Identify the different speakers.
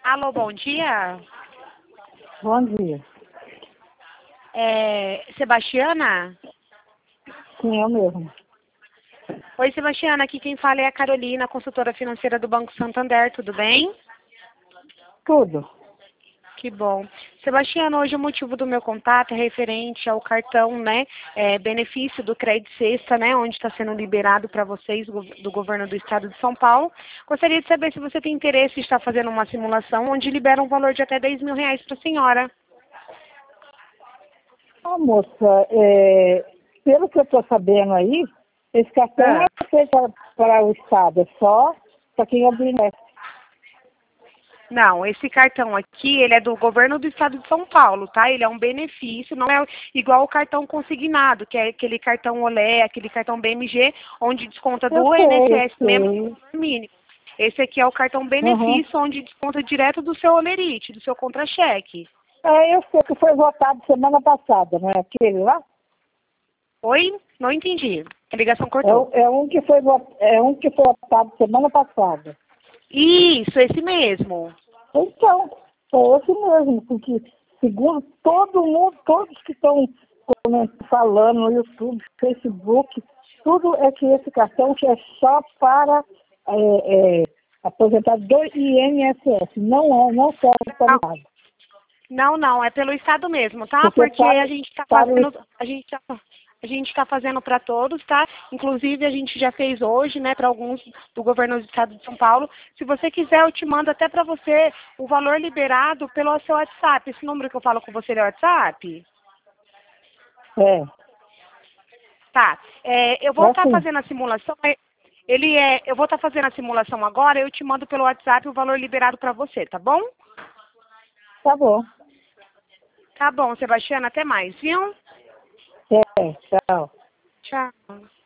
Speaker 1: Alô, bom dia.
Speaker 2: Bom dia.
Speaker 1: Sebastiana?
Speaker 2: Sim, eu mesmo.
Speaker 1: Oi, Sebastiana, aqui quem fala é a Carolina, consultora financeira do Banco Santander, tudo bem?
Speaker 2: Tudo.
Speaker 1: Que bom. Sebastiana, hoje o motivo do meu contato é referente ao cartão, né, benefício do Crédito Sexta, né, onde está sendo liberado para vocês do governo do estado de São Paulo. Gostaria de saber se você tem interesse em estar fazendo uma simulação onde libera um valor de até R$ 10.000 para a senhora.
Speaker 2: Moça, pelo que eu estou sabendo aí, esse cartão não é feito para o Estado, é só para quem obedece.
Speaker 1: Não, esse cartão aqui, ele é do governo do estado de São Paulo, tá? Ele é um benefício, não é igual o cartão consignado, que é aquele cartão Olé, aquele cartão BMG, onde desconta
Speaker 2: Eu
Speaker 1: do
Speaker 2: sei,
Speaker 1: INSS mesmo o valor mínimo. Esse aqui é o cartão
Speaker 2: Uhum.
Speaker 1: benefício, onde desconta direto do seu olerite, do seu contra-cheque.
Speaker 2: Eu sei que foi votado semana passada, não é aquele lá?
Speaker 1: Oi? Não entendi. A ligação cortou.
Speaker 2: É um que foi votado semana passada.
Speaker 1: Isso, esse mesmo.
Speaker 2: Então, é esse mesmo, porque segundo todo mundo, todos que estão falando no YouTube, Facebook, tudo é que esse cartão que é só para aposentado do INSS, não serve para
Speaker 1: Não,
Speaker 2: nada.
Speaker 1: não, é pelo estado mesmo, tá?
Speaker 2: Porque
Speaker 1: Porque a gente está
Speaker 2: para o
Speaker 1: fazendo, a gente está fazendo para todos, tá? Inclusive a gente já fez hoje, né, para alguns do governo do estado de São Paulo. Se você quiser, eu te mando até para você o valor liberado pelo seu WhatsApp. Esse número que eu falo com você é o WhatsApp?
Speaker 2: é,
Speaker 1: Tá. Eu
Speaker 2: é
Speaker 1: vou estar
Speaker 2: assim,
Speaker 1: fazendo a simulação. Eu vou estar fazendo a simulação agora. Eu te mando pelo WhatsApp o valor liberado para você, tá bom?
Speaker 2: tá bom.
Speaker 1: Tá bom, Sebastiana. Até mais, viu?
Speaker 2: Tchau.
Speaker 1: Tchau.